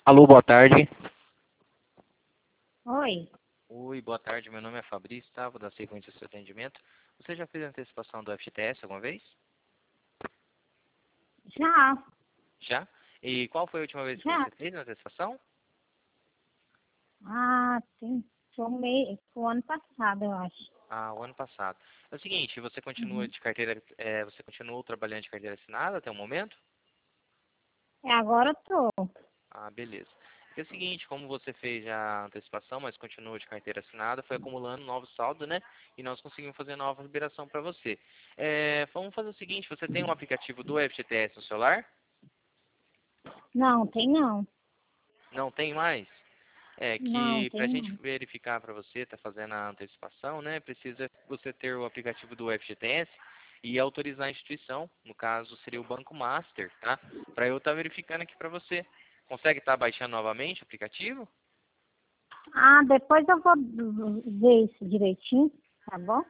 Alô, boa tarde. Oi, Oi, boa tarde. Meu nome é Fabrício, tá? Vou dar sequência ao seu atendimento. Você já fez a antecipação do FGTS alguma vez? já, Já? E qual foi a última vez que já. você fez a antecipação? Foi o ano passado, eu acho. Ah, o ano passado. É o seguinte, você continua Uhum. de carteira, você continuou trabalhando de carteira assinada até o momento? Agora eu tô. Ah, beleza. É o seguinte, como você fez já a antecipação, mas continua de carteira assinada, foi acumulando novos saldos, né? E nós conseguimos fazer nova liberação para você. Vamos fazer o seguinte, você tem um aplicativo do FGTS no celular? Não, tem não. Não tem mais? É Não, que tem para a gente não. verificar para você, tá fazendo a antecipação, né? Precisa você ter o aplicativo do FGTS e autorizar a instituição, no caso seria o Banco Master, tá? Para eu estar verificando aqui para você. Consegue estar baixando novamente o aplicativo? Depois eu vou ver isso direitinho, tá bom?